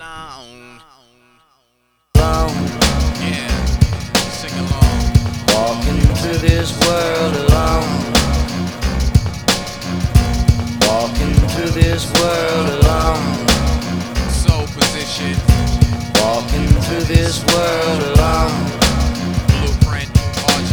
Yeah, sing along. Walking through this world alone. Walking through this world alone. Soul position. Walking through this world alone. Blueprint. RJ.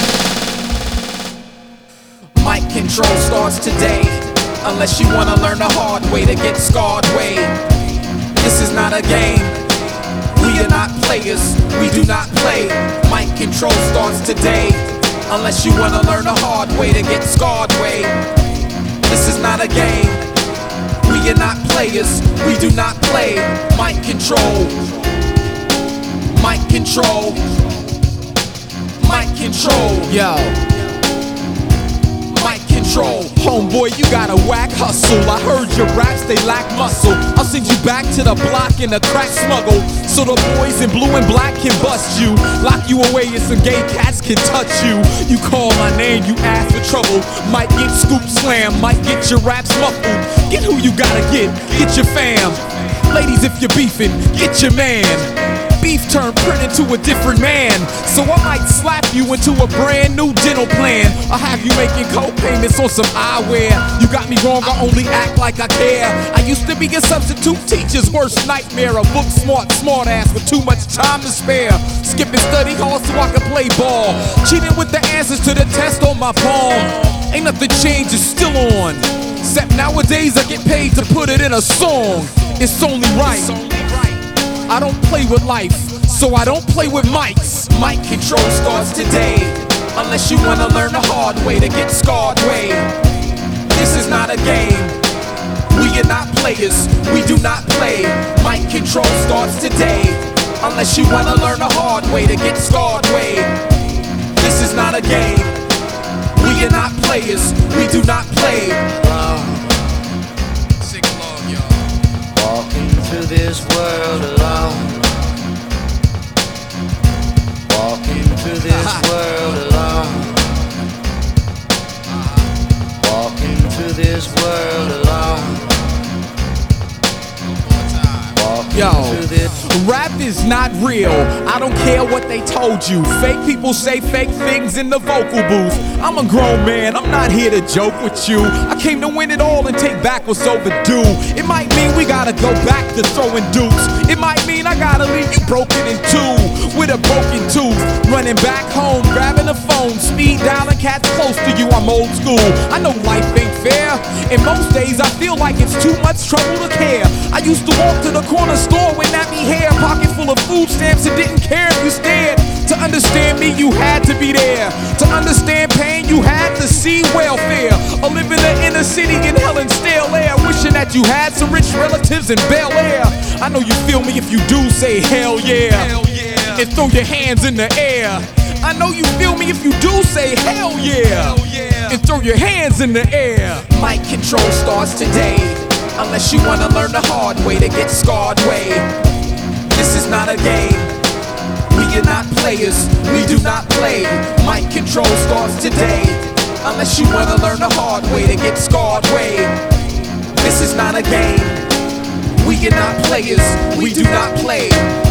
Mic control starts today. Unless you wanna learn the hard way to get scarred way. This is not a game. We are not players. We do not play. Mic control starts today. Unless you wanna learn the hard way to get scarred way. This is not a game. We are not players. We do not play. Mic control. Mic control. Mic control. Yo. Mic control. Homeboy, you got a whack hustle. I heard your raps, they lack muscle. I'll send you back to the block in a crack smuggle, so the boys in blue and black can bust you. Lock you away and some gay cats can touch you. You call my name, you ask for trouble. Might get scoop slam, might get your raps muffled. Get who you gotta get your fam. Ladies, if you're beefing, get your man. Beef turned print into a different man. So I might slap you into a brand new dental plan. I'll have you making co-payments on some eyewear. You got me wrong, I only act like I care. I used to be a substitute teacher's worst nightmare. A book smart ass with too much time to spare. Skipping study hall so I could play ball. Cheating with the answers to the test on my palm. Ain't nothing changed, it's still on. Except nowadays I get paid to put it in a song. It's only right. I don't play with life, so I don't play with mics. Mic control starts today. Unless you wanna learn the hard way to get scarred way. This is not a game. We are not players. We do not play. Mic control starts today. Unless you wanna learn the hard way to get scarred way. This is not a game. We are not players. We do not play. Sing along, y'all. Walking through this world alone. Walking through this world alone. Walking through this world alone. One more time. Walking Yo, through this. rap is not real. I don't care what they told you. Fake people say fake things in the vocal booth. I'm a grown man, I'm not here to joke with you. I came to win it all and take back what's overdue. It might mean we gotta go back to throwing dupes. It might mean I gotta leave you broken in two, with a broken tooth. Running back home, grabbing a phone, speed dialing cats close to you. I'm old school. I know life ain't fair, and most days I feel like it's too much trouble to care. I used to walk to the corner store with nappy hair, pocket full of food stamps, and didn't care if you stared. To understand me, you had to be there. To understand pain, you had to see welfare. Or live in the inner city in hell and stale air, wishing that you had some rich relatives in Bel Air. I know you feel me if you do say hell yeah. Hell yeah. And throw your hands in the air. I know you feel me if you do say hell yeah. Hell yeah. And throw your hands in the air. Mic control starts today. Unless you wanna learn the hard way to get scarred way. This is not a game. We are not players. We do not play. Mic control starts today. Unless you wanna learn the hard way to get scarred way. This is not a game. We are not players. We do not play.